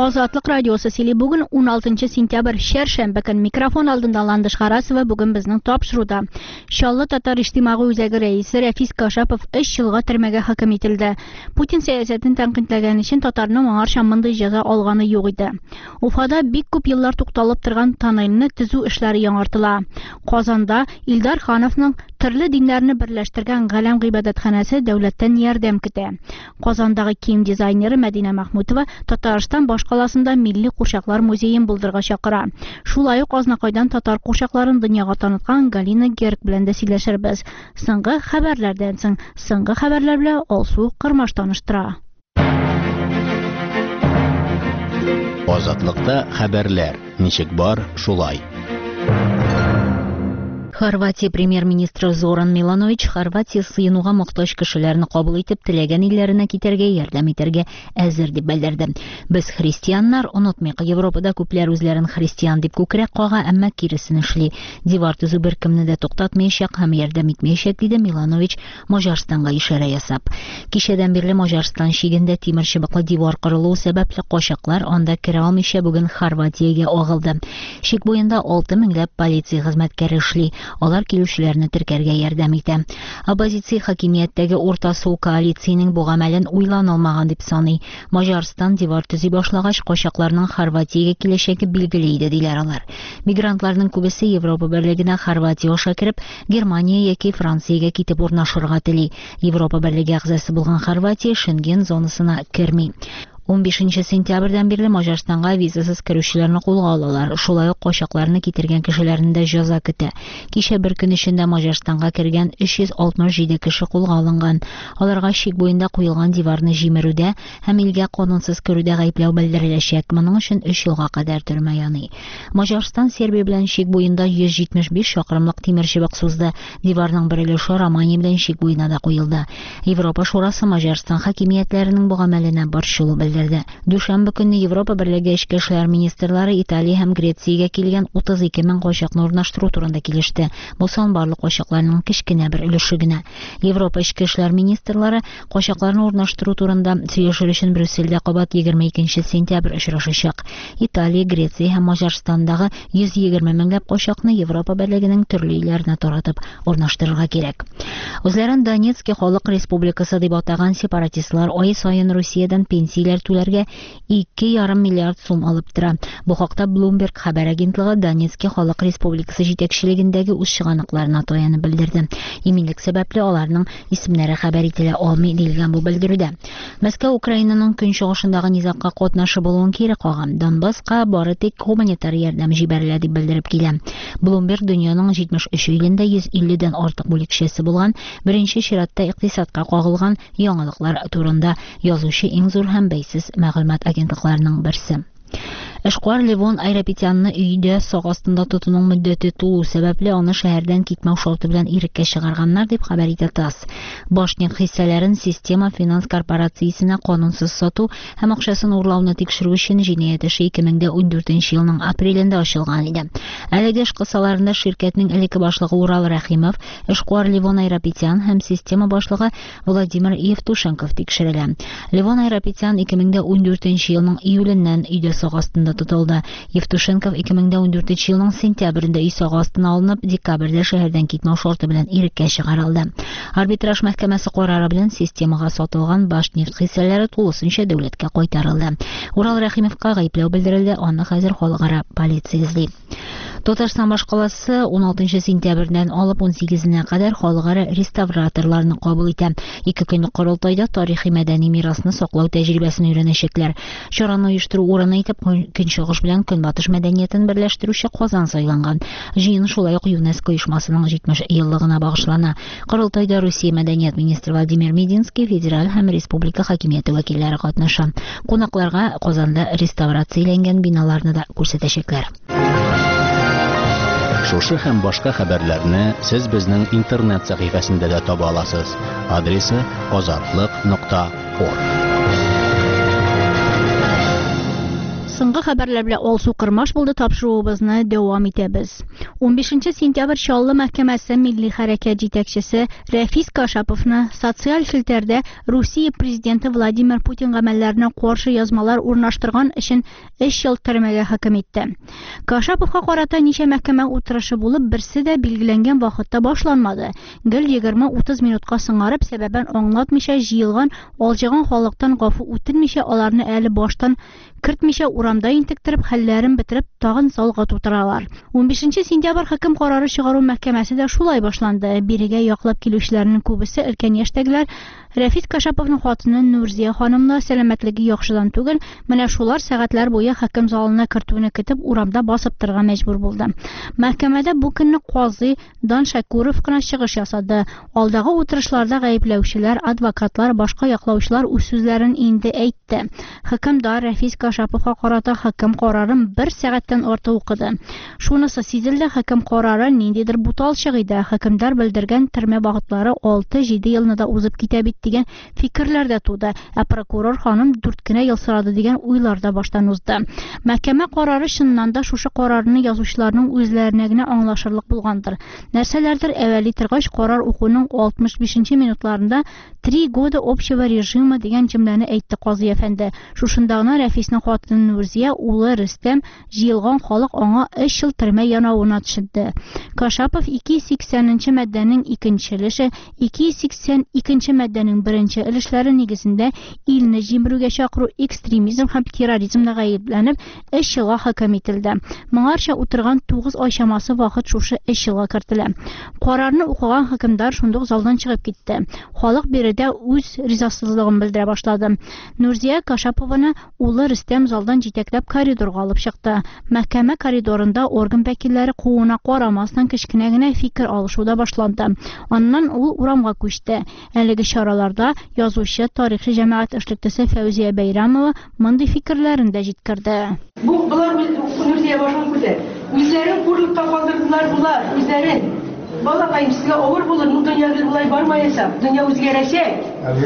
Azatlık Radyosu sili bugün 16 sentyabr şerşembe kün mikrofon aldında Landış Qarası ve bugün bizning topşıruda. Şallı Tatar İçtimai Üzegi Reisi Rafiz Kaşapov 3 yılga türmege hüküm etildi. Putin siyasetini tanqidlagan için Tatarның аңар şammınday jaza alğanı yoq idi. Ufada bik köp yıllar to'xtalib turgan tanayını tüzü işleri yaڭartıla. Qozonda Ildar Xanovның türlü dinlerini birleştirgen Galam G'ibadatxonasi davlatdan yordam kutdi. Qozondagi kiyim dizayneri Madina Mahmudova Tatariston boshqalasında Milliy Qo'shoqlar muzeyin buldirga chaqira. Shulay Qoznaqoydan Tatar qo'shoqlarini dunyoga tanitgan Galina Gerg bilan da siylashirmiz. So'nggi xabarlardan so'ng so'nggi xabarlar bilan Olsu Qirmash tanishtira. Ozatlıkta xabarlar nechik bor shulay. Хорватия премьер-министры Зоран Миланович Хорватия сыйынуга мохтож кишилерни кабул итеп, теләгән илләренә китәргә ярдәм итәргә әзер дип белдерде. Без христианнар, онытмыйк, Европада күпләр үзләрен христиан дип күкрәк кага, әмма киресен эшли. Дивар төзү беркемне дә туктатмаячак һәм ярдәм итмәячәк, диде Миланович Маҗарстанга ишарә ясап. Кичәдән бирле Маҗарстан шигендә тимер чыбыклы дивар кырылуы сәбәпле качаклар анда керә алмыйча бүген Хорватиягә агылды. Шик буенда 6 меңләп полиция хезмәткәре эшли. Алар килүчеләрне теркәргә ярдәм итә. Оппозиция хакимияттәге Урта Су коалицияның бу гамәлен уйланылмаган дип саный. Маҗарстан дивар төзи башлагач, качакларның Хорватиягә киләчәге билгеле иде, диләр алар. Мигрантларның күбесе Европа берлегенә Хорватия аша кирип, Германия яки Франциягә китеп урнашырга тели. Европа берлеге әгъзасы булган Хорватия Шенген зонасына керми. 15 сентябрьдән бирле Маҗарстанга визасыз керүчеләрне кулга алалар. Шулай ук качакларны китергән кешеләрне дә җәза көтә. Кичә бер көн эчендә Маҗарстанга кергән 367 кеше кулга алынган. Аларга шик буенда куелган диварны җимерүдә һәм илгә канунсыз керүдә гаепләү белдереләчәк. Моның өчен 3 елга кадәр төрмә яный. Маҗарстан Сербия белән шик буенда 175 чакрымлык тимер чыбык сузды. Диварның бер өлеше Романия белән шик буена да куелды. Европа шурасы Маҗарстан хакимиятләренең бу гамәленә борчылу белдерде. Дүшәмбе көнне Европа берлеге эчке эшләр министрлары Италия һәм Грециягә килгән 32 мең качакны урнаштыру турында килеште. Бу сан барлык качакларның кичкенә бер өлеше генә. Европа эчке эшләр министрлары качакларны урнаштыру турында сөйләшү өчен Брюссельдә кабат 22 сентябрь очрашачак. Италия, Греция һәм Маҗарстандагы 120 меңләп качакны Европа берлегенең төрле илләренә таратып урнаштырырга кирәк. Үзләрен Донецк халык республикасы дип атаган сепаратистлар ай саен Русиядән пенсияләр түләргә 2,5 миллиард сум алып тора. Бу хакта Bloomberg хәбәр агентлыгы Донецк халык республикасы җитәкчелегендәге үз чыганакларына таянып белдерде. Иминлек сәбәпле аларның исемнәре хәбәр ителә алмый дилгән бу белдерүдә. Мәскәү Украинаның көнчыгышындагы низакка катнашы булуын кире каган. Донбасска бары тик гуманитар ярдәм җибәрелә дип белдереп килә. Bloomberg дөньяның 73 илендә 150дән артык бүлекчәсе булган, беренче чиратта икътисадка кагылган яңалыклар турында язучы иң зур һәм бәйсез мәгълүмат агентлыкларының берсе. Эшкуар Левон Айрапетянны өйдә сак астында тотуның мөддәте тулу сәбәпле аны шәһәрдән китмәү шарты белән иреккә чыгарганнар дип хәбәр итә ТАСС. Башнефть хиссәләрен Система финанс корпорациясенә канунсыз сату һәм акчасын урлауны тикшерү өчен җинаять эше 2014 елның апрелендә ачылган иде. Әлеге эш кысаларында ширкәтнең элекке башлыгы Урал Рәхимов, эшкуар Левон Айрапетян һәм система башлыгы Владимир Евтушенков тикшерелә. Левон Айрапетян 2014 елның июленнән өйдә сак астында тотылды. Евтушенков 2014 елның сентябрендә өй сак астына алынып, декабрьдә шәһәрдән китмәү шарты белән иреккә чыгарылды. Арбитраж мәхкәмәсе карары белән системага сатылган Башнефть хиссәләре тулысынча дәүләткә кайтарылды. Урал Рәхимовка гаепләү белдерелде, аны хәзер халыкара полиция эзли. Татарстан башкаласы 16 сентябрьдән алып 18-нә кадәр халыкара реставраторларны кабул итә. 2 көнлек корылтайда тарихи мәдәни мирасны саклау тәҗрибәсен өйрәнәчәкләр. Чараны оештыру урыны итеп Көнчыгыш белән Көнбатыш мәдәниятен берләштерүче Казан сайланган. Җыен шулай ук ЮНЕСКО оешмасының 70 еллыгына багышлана. Корылтайда Русия мәдәният министры Владимир Мединский, федераль һәм республика хакимияте вәкилләре катнаша. Кунакларга Казанда реставрацияләнгән биналарны да күрсәтәчәкләр. Шушы һәм башка хәбәрләрне сез безнең интернет сәхифәсендә дә таба аласыз. Адресы azatlyk.org. Соңгы хәбәрләр белән алсу кырмаш булды, тапшыруыбызны дәвам итәбез. 15 сентябрь Чаллы мәхкәмәсе милли хәрәкәт җитәкчесе Рәфис Кашаповны социаль челтәрдә Русия президенты Владимир Путин гамәлләренә каршы язмалар урнаштырган өчен 3 ел төрмәгә хөкем итте. Кашаповка карата ничә мәхкәмә утырышы булып, берсе дә билгеләнгән вакытта башланмады. Гел 20-30 минутка сыңарып, сәбәбен аңлатмыйча җыелган, алҗыган халыктан гафу үтенмичә, аларны әле баштан кертмичә урамда интектереп, хәлләрен бетереп, тагын залга тутыралар. 15 сентябрь хөкем карары чыгару мәхкәмәсе дә шулай башланды. Бирегә яклап килүчеләрнең күбесе өлкән яшьтәгеләр. Рәфис Кашаповның хатыны Нурзия ханымны сәламәтлеге яхшыдан түгел, менә шулар сәгатьләр буе хөкем залына кертүне көтеп, урамда басып торырга мәҗбүр булды. Мәхкәмәдә бу көнне казый Дан Шакуров кына чыгыш ясады. Алдагы утырышларда гаепләүчеләр, адвокатлар, башка яклаучылар үз сүзләрен инде әйтте. Хөкемдар Рәфис Кашаповка карата хөкем карарын 1 сәгатьтән артык укыды. Шунысы сизелде, хөкем карары ниндидер буталчык иде. Хөкемдар белдергән төрмә вакытлары 6-7 елны да узып китә бит дигән фикерләр дә туды. Ә прокурор ханым 4 кенә ел сорады дигән уйлар да баштан узды. Мәхкәмә карары чыннан да шушы карарны язучыларның үзләренә генә аңлашырлык булгандыр. Нәрсәләрдер әвәли торгач, карар укуның 65 минутларында 3 года общего режима дигән җөмләне әйтте казый әфәнде. Шушында гына Рәфисның хатыны Нурзия, улы Рөстәм, җыелган халык аңа 3 ел төрмә янавына төшерде. Кашапов 280-нче маддәнең 2нче өлеше, 282-нче маддәнең 1нче өлешләре нигезендә илне җимерүгә чакыру, экстремизм һәм терроризмда гаепләнеп 3 елга хөкем ителде. Моңарча утырган 9 ай чамасы вакыт шушы 3 елга кертелә. Карарны укыган хөкемдар шундук залдан чыгып китте. Халык биредә үз ризасызлыгын белдерә башлады. Нурзия Кашапованы улы Рөстәм залдан җитәкләп коридорга алып чыкты. Мәхкәмә коридорында орган вәкилләре кууына карамастан кечкенә генә фикер алышуда башланды. Аннан ул урамга күчте. Әлеге чараларда язучы, тарихи җәмәгать эшлеклесе Фәүзия Бәйрәмова мондый фикерләрен дә җиткерде. Булар Нурзия башын күтә. Үзләрен хурлыкка калдырдылар булар, үзләрен. Балакайым, сезгә авыр булыр, дөньяда булай бармаячак, дөнья үзгәрәчәк.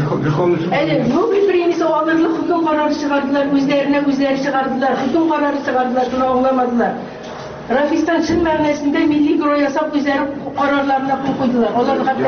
Әле Нобель премиясе алырлык хөкем карары чыгардылар, үзләренә үзләре чыгардылар, хөкем карары чыгардылар, шуны аңламадылар. Рафистан чын мәгънәсендә милли герой ясап үзләре карарларына кул куйдылар. Алар хәтта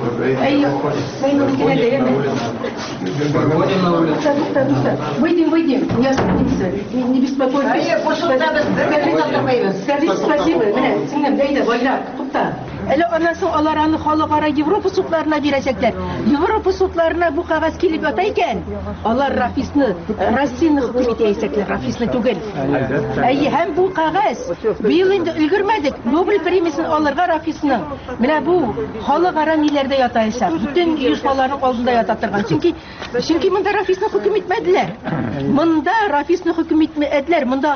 Выйдем. Я садимся. Не беспокойтесь. Скажите спасибо. Менә, сеңнәм дәйдә, байлар, тукта. Әле аннан соң алар аны халыкара Европа судларына бирәчәкләр. Европа судларына бу кагаз килеп ята икән. Алар Рафисны, Россияны хөкем итәчәкләр, Рафисны түгел. Һәм бу кагаз быел инде өлгермәдек. Нобель премиясын алырга Рафисның. Менә бу халыкара ниләрдә ятачак. Бүтән оешмаларның алдында ята торган. Чөнки монда Рафисны хөкем итмәделәр. Монда Рафисны хөкем итмәделәр. Монда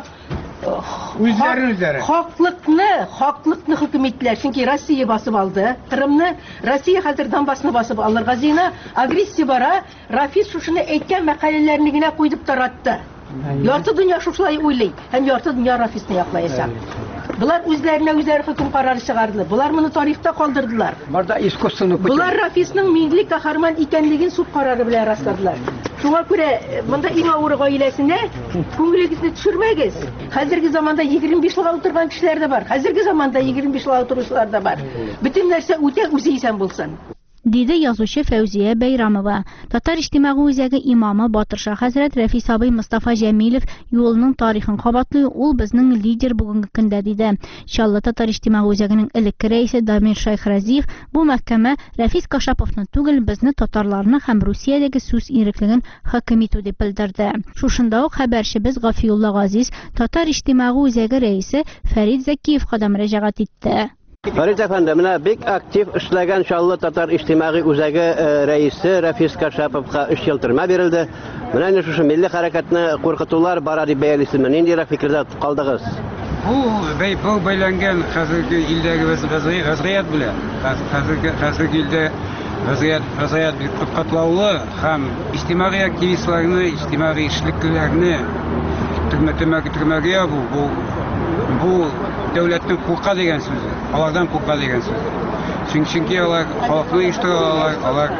Хаклыкны хөкем иттеләр. Чөнки Россия басып алды. Кырымны Россия хәзер Донбассны басып алырга зина, агрессия бара. Рафис шушыны әйткән мәкаләләрне генә куйдып таратты. Ярты дөнья шушылай уйлый, һәм ярты дөнья Рафисны яклаячак. Булар үзләренә үзләре хөкем карары чыгарды. Булар моны тарихта калдырдылар. Булар Рафисның милли каһарман икәнлеген суд карары белән расладылар. Шуңа күрә монда иң авыр гаиләсенә күңелегезне төшермәгез. Хәзерге заманда 25 елга утырган кешеләр дә бар. Хәзерге заманда 25 елга утыручылар да бар. Бүтән нәрсә үтә үзе исән булсын. Диде язучы Фәүзия Бәйрәмова. Татар иҗтимагый үзәге имамы Батырша хәзрәт Рәфис абый Мустафа Җәмилев юлының тарихын кабатлый, ул безнең лидер бүгенге көндә диде. Чаллы Татар иҗтимагый үзәгенең элекке рәисе Дамир Шайхразиев бу мәхкәмә Рәфис Кашаповны түгел, безне татарларны һәм Русиядәге сүз иреклеген хөкем итү дип белдерде. Шушында ук хәбәрчебез Гафиулла Газиз Татар иҗтимагый үзәге рәисе Фәрид Закиевка да мөрәҗәгать итте. Фәрит әфәнде, менә бик актив эшләгән Чаллы Татар иҗтимагый үзәге рәисе Рәфис Кашаповка 3 ел төрмә бирелде. Менә шушы милли хәрәкәтне куркытулар бара дип бәялисезме? Ниндирәк фикердә калдыгыз? Бу бәйләнгән хәзерге илдәге вазгыять белән. Хәзерге илдә вазгыять бик катлаулы һәм иҗтимагый активистларны, иҗтимагый эшлеклеләрне төрмәгә ябу бу дәүләтнең курка дигән сүзе, алардан курка дигән сүз. Чөнки алар халыкны оештыралар, алар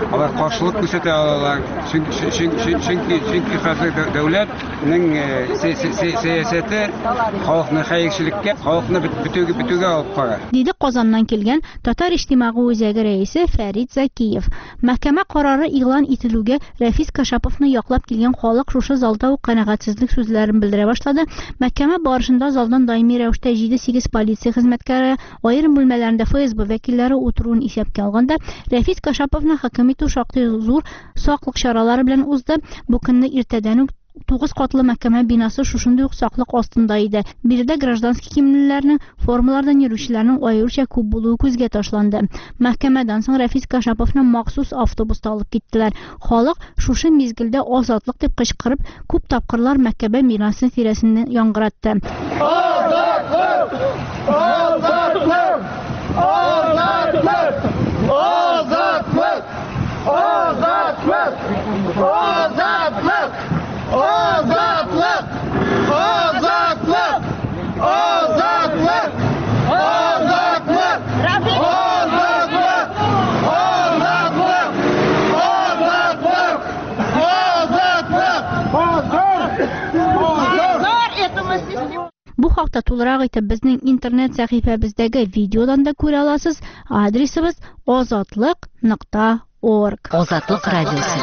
алар каршылык күрсәтә алалар. Чөнки хәзер дәүләтнең сәясәте халыкны хәерчелеккә, халыкны бетүгә алып бара. Диде Казаннан килгән Татар иҗтимагый үзәге рәисе Фәрит Закиев. Мәхкәмә карары игълан ителүгә Рәфис Кашаповны яклап килгән халык шушы залда ук канәгатьсезлек сүзләрен белдерә башлады. Мәхкәмә барышында залдан даими рәвештә 7-8 полиция хезмәткәре, аерым бүлмәләрендә ФСБ вәкилләре утыруын исәпкә алганда, Рәфис Кашаповны хөкем итү шактый зур саклык чаралары белән узды. Бу көнне иртәдән үк 9 катлы мәхкәмә бинасы шушындый ук саклык астында иде. Биредә гражданский кимәлләрнең, формалардан йөрүчеләрнең аеруча күп булуы күзгә ташланды. Мәхкәмәдән соң Рәфис Кашаповны махсус автобуста алып киттеләр. Халык шушы мизгелдә азатлык дип кычкырып, күп тапкырлар мәхкәмә бинасы тирәсендә яңгыратты. Азатлык! Азатлык! Азатлык! Азатлык! Азатлык! Азатлык! Азатлык! Азатлык! Азатлык! Азатлык! Бу хакта тулырак итеп безнең интернет сәхифәбездәге видеодан да күрә аласыз. Адресыбыз azatlyk.org. Азатлык радиосы.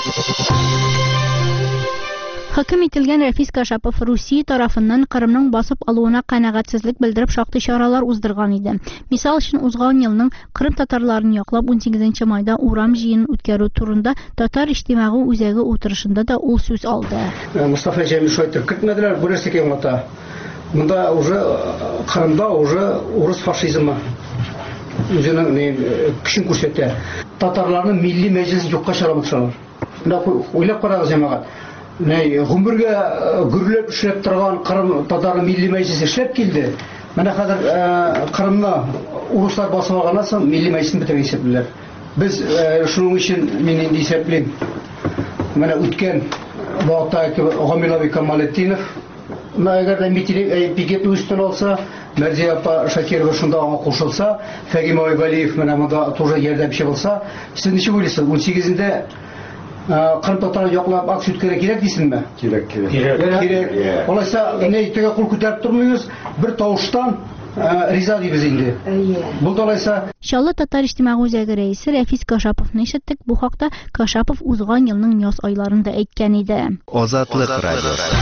Хөкем ителгән Рәфис Кашапов Русия тарафыннан Кырымның басып алуына канәгатьсезлек белдереп шактый чаралар уздырган иде. Мисал өчен узган елның Кырым татарларын яклап 18 майда урам җыенын үткәрү турында Татар иҗтимагый үзәге утырышында да ул сүз алды. Мустафа Җәмил шайтыр көтмәделәр, бу нәрсә кем ата. Монда уже Кырымда уже урыс фашизмы үзенең көчен күрсәтә. Татарларның милли мәҗлесе юкка чыгармакчылар. Менә уйлап карагыз җәмәгать. Гомергә гүрләп эшләп торган Кырым татар милли мәҗлесе эшләп килде. Менә хәзер Кырымны урыслар басып алганнан соң милли мәҗлесен бетергән исәпләр. Без шуның өчен мин инде исәплим. Менә үткән вакытта Гамилави Камалетдинов әгәр дә пикет үстен алса, Мәрзия апа Шакирова шунда аңа кушылса, Фәгим Айгалиев менә монда тоже ярдәмче булса, сез ничек уйлыйсыз? 18-дә Кырым татарын яклап акция үткәрә кирәк дисезме? Кирәк. Алайса, әйтергә кул күтәреп тормыйбыз, бер тавыштан риза дибез инде. Бу алайса Чаллы Татар иҗтимагый үзәге рәисе Рәфис Кашаповны ишеттек. Бу хакта Кашапов узган елның яз айларында әйткән иде. Азатлык радиосы.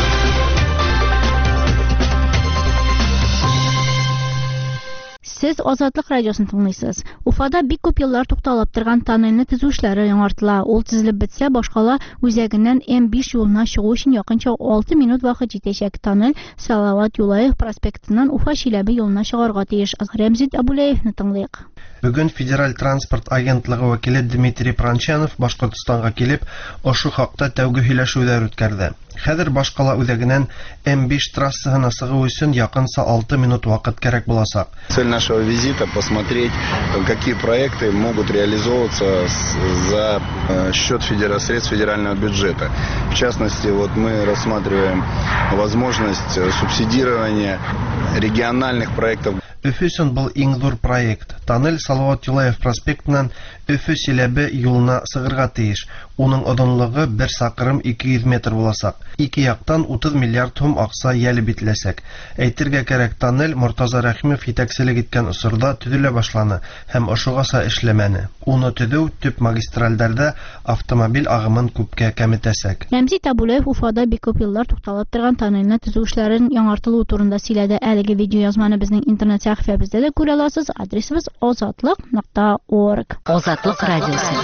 Сез Азатлык радиосын тыңлыйсыз. Уфада бик күп еллар тукталып торган тоннельне төзү эшләре яңартыла. Ул төзелеп бетсә, башкала үзәгеннән М5 юлына чыгу өчен якынча 6 минут вакыт җитәчәк. Тоннель Салават Юлаев проспектыннан Уфа-Чиләбе юлына чыгарга тиеш. Рәмзит Абулаевны тыңлыйк. Бүген Федераль транспорт агентлыгы вәкиле Дмитрий Пранчанов Башкортстанга килеп, ашу хакта тәүге һөйләшүләр үткәрде. Хәзер Башкала үзәгеннән М5 трассасына сыгу өчен якынса 6 минут вакыт кирәк булачак. Цель нашего визита посмотреть, какие проекты могут реализовываться за счет средств федерального бюджета. В частности, вот мы рассматриваем возможность субсидирования региональных проектов. Өфө өчен был иң зур проект. Тоннель Салават Юлаев проспектыннан Өфө-Чиләбе юлына сыгырга тиеш. Уның озынлыгы 1 сакрым 200 метр булачак. Ике яктан 30 миллиард сум акча ялеп ителәчәк. Әйтергә кирәк, тоннель Мортаза Рәхимов итәкчелек иткән усырда төзелә башланы һәм ошугаса эшләмәне. Уны төзү төп магистральләрдә автомобиль агымын күпкә кәметәчәк. Рәмзит Абулаев Уфада бик күп еллар тукталып торган тоннельне төзү эшләрен яңартылу турында сөйләде. Әлеге видеоязманы безнең интернет сәхифәбездә дә күрә аласыз. Адресыбыз azatlyk.org. Азатлык радиосы.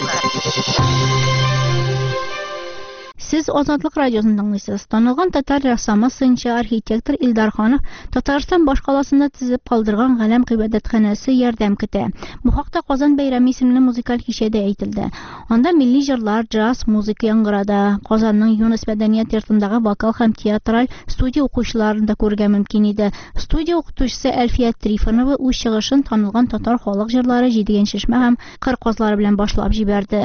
Сез Азатлык радиосын тыңлыйсыз. Танылган татар рәссамы, сынчы, архитектор Илдар Ханов Татарстан башкаласында төзеп калдырган галәм гыйбадәтханәсе ярдәм көтә. Бу хакта Казан бәйрәме исемле музыкаль кичәдә әйтелде. Анда милли җырлар, джаз, музыка яңгырады. Казанның ЮНЕС мәдәният йортындагы вокал һәм театраль студия укучыларын да күрергә мөмкин иде. Студия укытучысы Әлфият Трифонова үз чыгышын танылган татар халык җырлары Җидегән чишмә һәм Кыр казлары белән башлап җибәрде.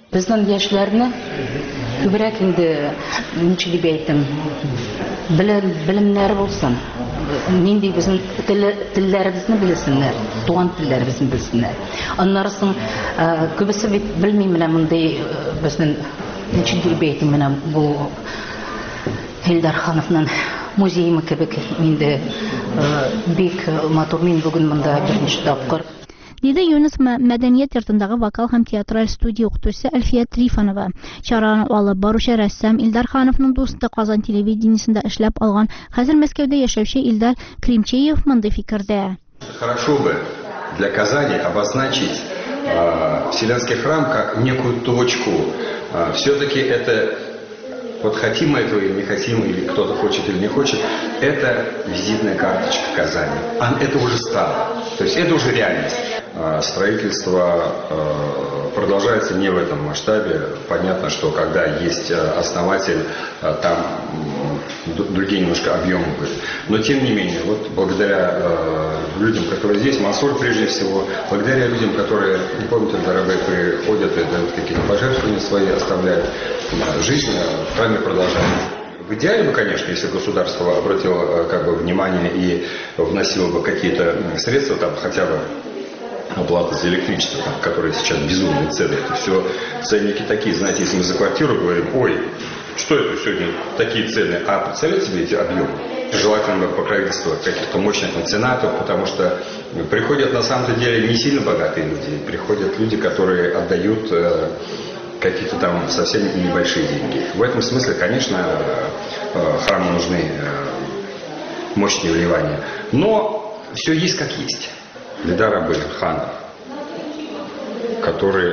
Безнең яшьләрне күбрәк инде ничек дип әйтим, белемнәре булсын. Нинди безнең телләребезне белсеннәр, туган телләребезне белсеннәр. Аннары соң күбесе бит белмим менә мондый безнең ничек дип әйтим менә бу Илдар Хановның музейы кебек инде бик матур. Мин бүген монда беренче тапкыр. Диде Юнус мәдәният йортындагы вокал һәм театраль студия укытучысы Әлфия Трифонова. Чараны алып баручы рәссам Илдар Хановның дусты Казан телевидениесендә эшләп алган, хәзер Мәскәүдә яшәүче Илдар Кримчеев мондай фикердә. Хорошо бы для Казани обозначить Вселенский храм как некую точку. Все-таки это, вот хотим мы этого или не хотим, или кто-то хочет или не хочет, это визитная карточка Казани. Это уже стало. То есть это уже реальность. Строительство продолжается не в этом масштабе. Понятно, что когда есть основатель, там другие немножко объемы были. Но тем не менее, вот благодаря людям, которые здесь, Мансур прежде всего, благодаря людям, которые, не помню, Дарабе, приходят и дают какие-то пожертвования свои, оставляют, жизнь в храме продолжается. В идеале бы, конечно, если государство обратило внимание и вносило бы какие-то средства, там хотя бы оплата за электричество, которые сейчас безумные цены. Это все ценники такие, знаете, если мы за квартиру говорим, ой, что это сегодня такие цены, а представляете себе эти объемы? Желательно покровительство каких-то мощных меценатов, потому что приходят на самом-то деле не сильно богатые люди, приходят люди, которые отдают какие-то там совсем небольшие деньги. В этом смысле, конечно, храму нужны мощные вливания. Но все есть как есть. Илдар Ханов, который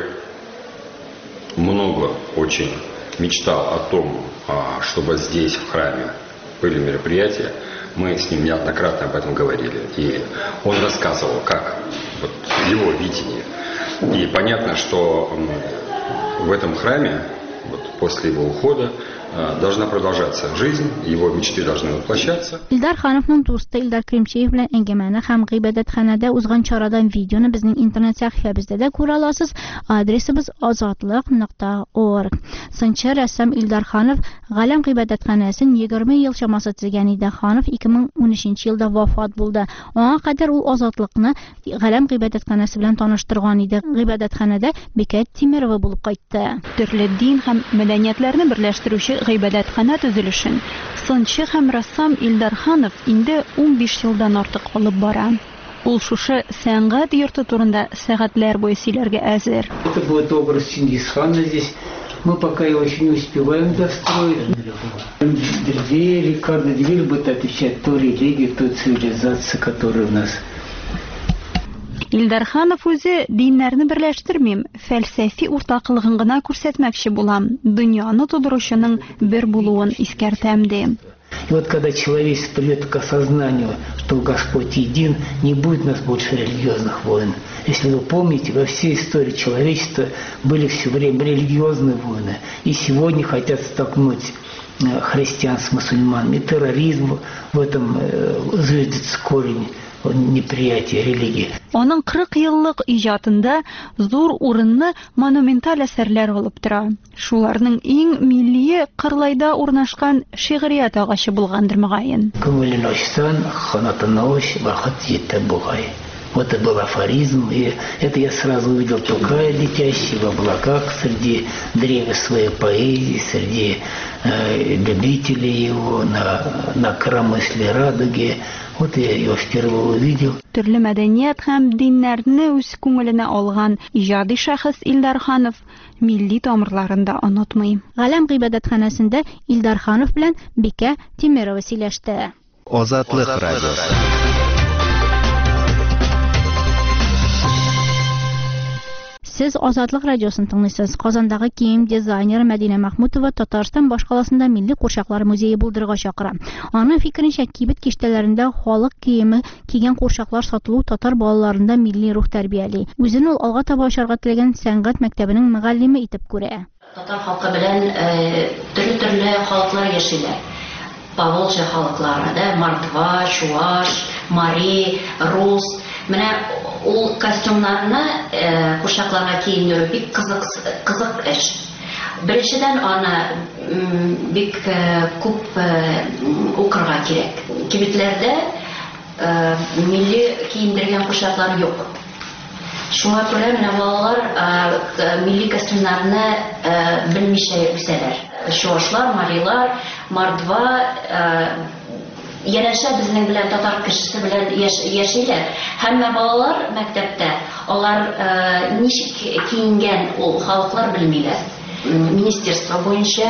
много очень мечтал о том, чтобы здесь, в храме, были мероприятия. Мы с ним неоднократно об этом говорили. И он рассказывал, как вот, его видение. И понятно, что в этом храме, вот, после его ухода, должна продолжаться жизнь, его мечты должны воплощаться. Илдар Хановның дусты Илдар Кримчеев белән әңгәмәне һәм гыйбадәтханәдә узган чарадан видеоны безнең интернет сәхифәбездә дә күрә аласыз. Адресыбыз azatlıq.org. Сынчы рәссам Илдар Ханов Галәм гыйбадәтханәсен 20 ел чамасы төзегән иде. Ханов 2013 елда вафат булды. Аңа кадәр ул Азатлыкны Галәм гыйбадәтханәсе белән таныштырган иде. Гыйбадәтханәдә Бекәт Тимерова булып кайтты. Төрле дин һәм мәдәниятләрне берләштерүче гыйбадәтхана төзелешен сынчы һәм рассам Илдар Ханов инде 15 елдан артык алып бара. Ул шушы сәнгать йорты турында сәгатьләр буе сөйләргә әзер. Это будет образ Чингисхана здесь. Мы пока его еще не успеваем достроить. Двери, каждая дверь будет отвечать той религии, той цивилизации, которая у нас. Илдар Ханов үзе диннәрне берләштермим, фәлсәфи уртаклыгын гына күрсәтмәкче булам. Дөньяны тудыручының бер булуын искәртәм ди. И вот когда человечество придет к осознанию, что Господь един, не будет у нас больше религиозных войн. Если вы помните, во всей истории человечества были все время религиозные войны. И сегодня хотят столкнуть христиан с мусульманами. И терроризм в этом зиждется корень неприятия религии. Аның 40 еллык иҗатында зур урынны монументаль әсәрләр алып тора. Шуларның иң милли Кырлайда урнашкан шигърият агачы булгандыр мөгаен. Күңелен ачсан, канатын аш, бахыт җитә бугай. Вот это был афоризм, и это я сразу увидел Тукая, летящий в облаках среди древес своей поэзии, среди любителей его на коромысле радуги. Вот я его впервые увидел. Төрле мәдәният һәм диннәрне үз күңеленә алган иҗади шәхес Илдар Ханов милли тамырларында онытмый. Галәм гыйбадәтханәсендә Илдар Ханов белән Бикә Тимерова сөйләште. Азатлык радиосы. Siz Azadlıq radiosunu dinləyirsiniz. Kazandагы киім дизайнеры Мәдинә Мәхмүтова Татарстан башкаласында Милли курчаклар музее булдырырга чакыра. Аның фикеренчә, кибет киштәләрендә халык киеме кигән курчаклар сатылу татар балаларында милли рух тәрбияли. Үзен ул алга таба ашарга теләгән сәнгать мәктәбенең мөгаллиме итеп күрә. Татар халкы белән төрле халыклар яшиләр. Поволжье халыклары, Мордва, Чуваш, Мари, Рус. Менә ул костюмнарны курчакларга кийиндирүү бик кызык эш. Беренчеден аны бик күп укырга кирәк. Кибетләрдә милли кийиндиргән курчаклар юк. Шуңа күрә менә балалар милли костюмнарны белмичә үсәләр. Шуашлар, марилар, мордва, янәшә безнең белән татар кешесе белән яшиләр. Һәммә балалар мәктәптә алар ничек киенгән ул халыклар белмиләр. Министерство буенча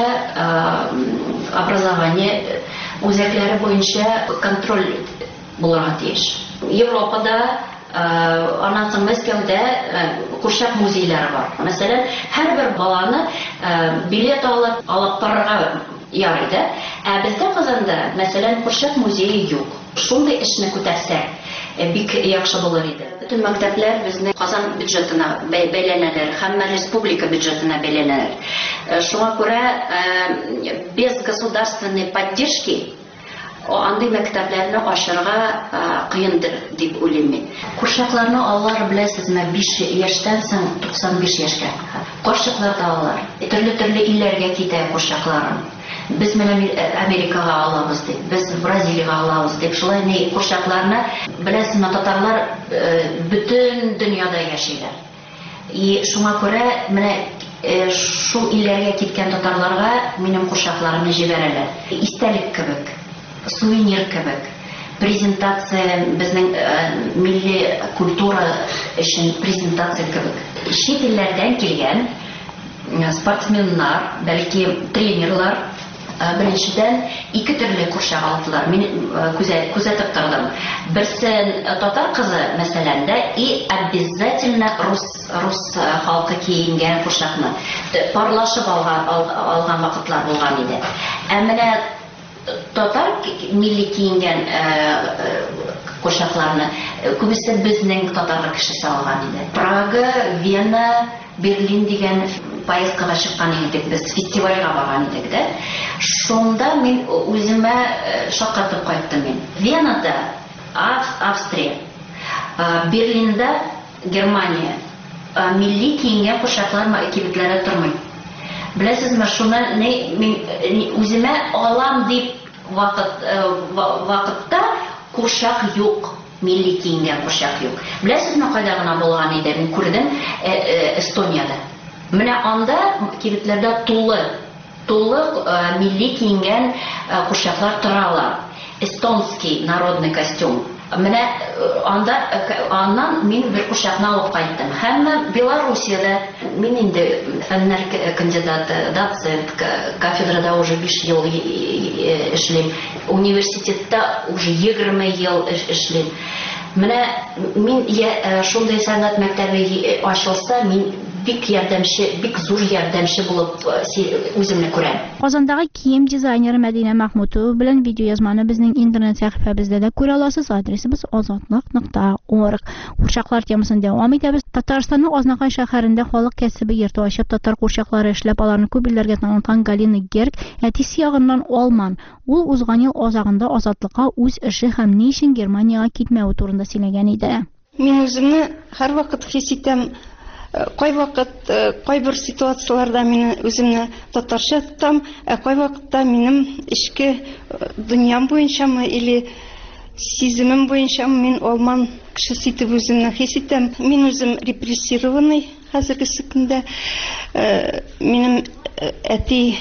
образование үзәкләре буенча контроль булырга тиеш. Европада аннан соң Мәскәүдә курчак музейлары бар. Мәсәлән, һәрбер баланы билет алып барырга ярый да. Бездә Казанда, мәсәлән, курчак музее юк. Шундый эшне күтәрсәк, бик яхшы булыр иде. Bütün мәктәпләр безнең Казан бюджетына бәйләнәләр, һәм республика бюджетына бәйләнәләр. Шуңа күрә без государственной поддержки андый мәктәпләрне ачарга кыендыр дип уйлыйм мин. Курчакларны алар беләсезме 5 яшьтән соң 95 яшькә. Курчаклар да алар. Төрле илләргә китә курчакларым. Без менә Америкага алабыз дип, без Бразилиягә алабыз дип, шулай ни курчакларны беләсезме татарлар бүтән дөньяда яшиләр. Шуңа күрә менә шул илләргә киткән татарларга минем курчакларымны җибәрәләр. Истәлек кебек. Сувенир кебек, презентация безнең милли культура өчен презентация кебек. Чит илләрдән килгән спортсменнар, бәлки тренерлар беренчедән 2 төрле курчак алдылар. Мин күзәтеп тордым. Берсен татар кызы мәсәлән дә и обязательно рус халкы киенгән курчакны парлашып алган вакытлар булган иде. Менә татар милли киенгән курчакларны күбесе безнең татар кешесе алган иде. Прага, Вена, Берлин дигән поездкага чыккан идек, без фестивальгә барган идек дә. Шунда мин үземә шаккатып кайттым мин. Венада Австрия, Берлинда Германия милли киенгән курчаклар кибетләре тормый. Беләсезме, шуны мин үземә алам дип вакытта курчак юк, милли киенгән курчак юк. Беләсезме, кайда гына булган иде? Мин күрдем Эстонияда. Менә анда кибетләрдә тулы милли киенгән курчаклар торалар. Эстонский народный костюм. Менә аннан мин бер курчакны алып кайттым. Һәм Белоруссиядә мин инде фәннәр кандидаты, доцент, кафедрада уже 5 ел эшлим. Университетта уже 20 ел эшлим. Менә мин шундый сәнгать мәктәбе ачылса, мин бик ярдәмче, бик зур ярдәмче булып үземне күрәм. Казандагы кием дизайнеры Мәдинә Мәхмүтова белән видеоязманы безнең интернет сәхифәбездә дә күрә аласыз. Адресыбыз azatlyk.org. Курчаклар темасын дәвам итәбез. Татарстанның Азнакай шәһәрендә халык кәсебе йорты ачып, татар курчаклары эшләп, аларны күп илләргә таныткан Галина Герк әтисе ягыннан Алман. Ул узган ел азагында Азатлыкка үз эше һәм ни өчен Германиягә китмәү турында сөйләгән иде. Мин үземне һәрвакыт хис итәм. Кайвакыт, кайбер ситуацияларда мин үземне татарча тотам, кайвакытта минем ичке дөньям буенчамы или сиземем буенчамы мин алман кешесе итеп үземне хис итәм. Мин үзем репрессированный хәзерге көндә. Минем әти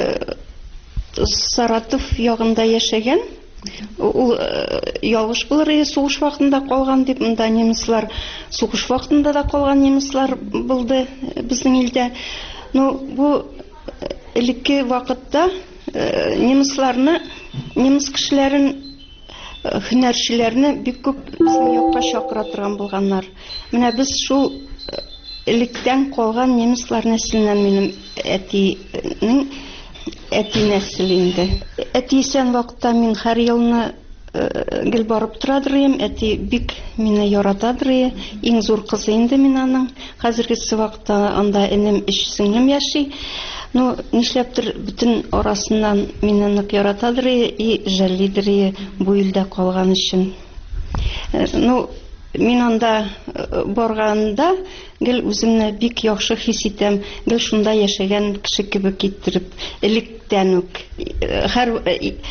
Саратов ягында яшәгән. Ул ялгыш булыр, сугыш вакытында калган дип, монда немецлар сугыш вакытында да калган немецлар булды безнең илдә. Бу элекке вакытта немец кешеләрен, һөнәрчеләрне бик күп безнең якка чакыра торган булганнар. Менә без шул электән калган немецлар нәселеннән минем әтинең әти нәселе инде. Әти исән вакытта мин һәр елны гел барып торадыр, әти бик мине яратадыр. Иң зур кызы инде мин аның. Хәзерге вакытта анда энем 3 сеңлем яши. Нишләптер бүтән арасыннан мине нык яратадыр и жәллидер бу илдә калган өчен. Мин анда барганда гел үземне бик яхшы хис итәм. Гел шунда яшәгән кеше кебек иттереп, электән үк. Һәр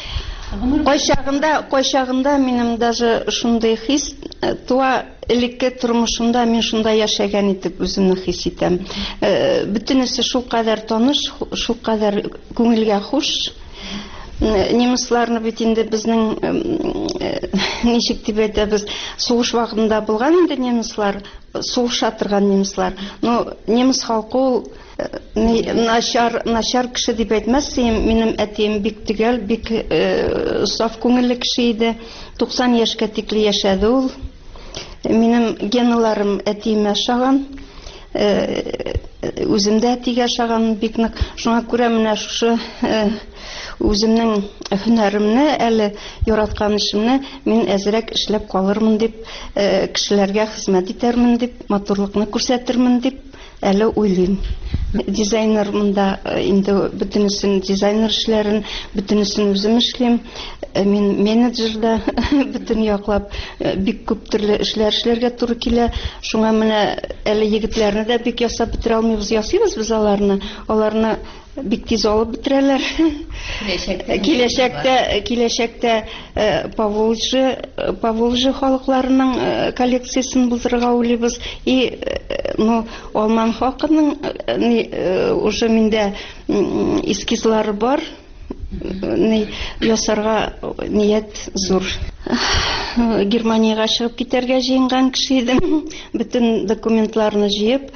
кайчагында минем даже шундай хис туа, элекке тормышымда мин шунда яшәгән итеп үземне хис итәм. Бөтенесе шул кадәр таныш, шул кадәр күңелгә хуш. Немецларны бит инде безнең ничек дип әйтәбез, сугыш вакытында булган инде немецлар, сугыша торган немецлар. Но немец халкы начар кеше дип әйтмәссем, минем әтием бик төгәл, бик саф күңелле кеше иде. 90 яшькә тикле яшәде ул. Минем генларым әтиемә ошаган. Үземдә әтигә ошаган бик нык. Шуңа күрә менә шушы үземнең һөнәремне, әле яраткан эшемне мин әзрәк эшләп калырмын дип, кешеләргә хезмәт итәрмен дип, матурлыкны күрсәтермен дип әле уйлыйм. Дизайнер монда инде бөтенесен дизайнер эшләрен, бөтенесен үзем эшлим. Мин менеджерда бөтен яклап бик күп төрле эшләргә туры килә. Шуңа менә әле егетләрне дә бик ясап бетерә алмыйбыз, ясыйбыз без аларны бик тиз алып бетерәләр. Киләчәктә Поволжье халыкларының коллекциясын булдырырга уйлыйбыз. И Алман халкының уже миндә эскизлары бар. Ясарга ният зур. Германияга чыгып китәргә җыенган кеше идем. Бөтен документларны җыеп,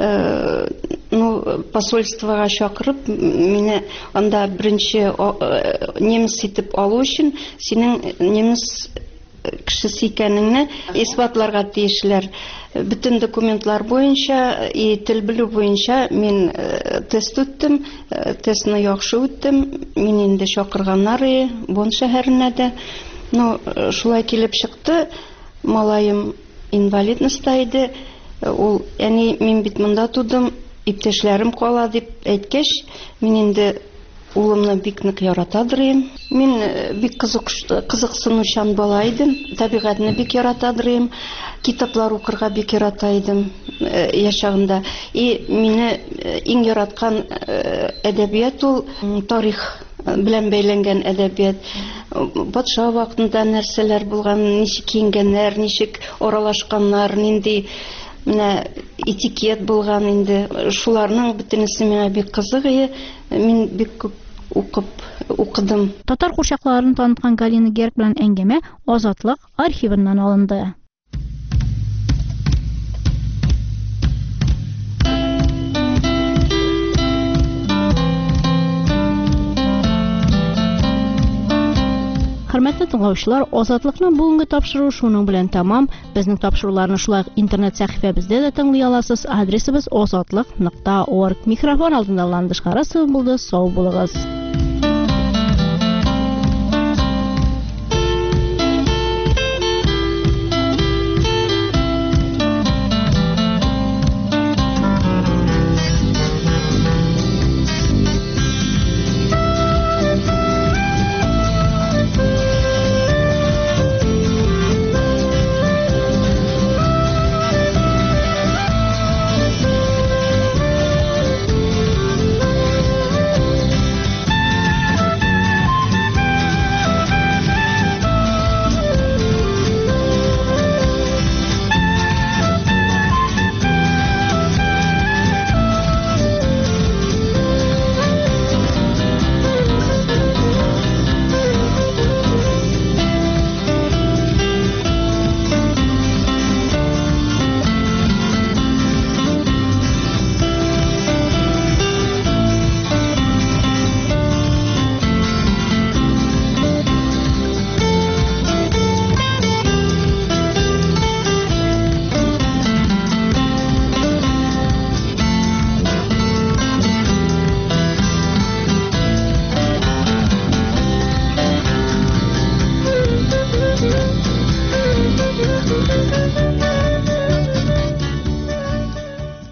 посольствога чакырып, мине анда беренче немец итеп алу өчен синең немец кешесе икәнеңне исбатларга тиешләр. Bütün документлар буенча и тел белү буенча мин тест үттем, тестны яхшы үттем. Мин инде чакырганнар Бон шәһәренә дә. Шулай килеп чыкты. Малаем инвалидностьта иде. Ул, яни мин бит монда тудым, иптәшләрем кала дип әйткәч, мин инде улымны бик нык яратадырым. Мин бик кызыксынучан бала идем, табигатьне бик яратадырым. Китаплар укырга бик ярата идем яшагында. И мине иң яраткан әдәбият ул тарих белән бәйләнгән әдәбият. Патша вакытында нәрсәләр булган, ничек киенгәннәр, ничек аралашканнар, нинди менә этикет булган инде. Шуларның бөтенесе миңа бик кызык иде. Мин бик укыдым. Татар курчакларын таныткан Галина Герк белән әңгәмә Азатлык архивыннан алынды. Хөрмәтле тыңлаучылар, Азатлыкның бүгенге тапшыруы шуның белән тәмам. Безнең тапшыруларны шулай интернет сәхифәбездә дә тыңлый аласыз. Адресыбыз azatlyk.org. Микрофон алдында Ландыш Карасов булды. Сау булыгыз.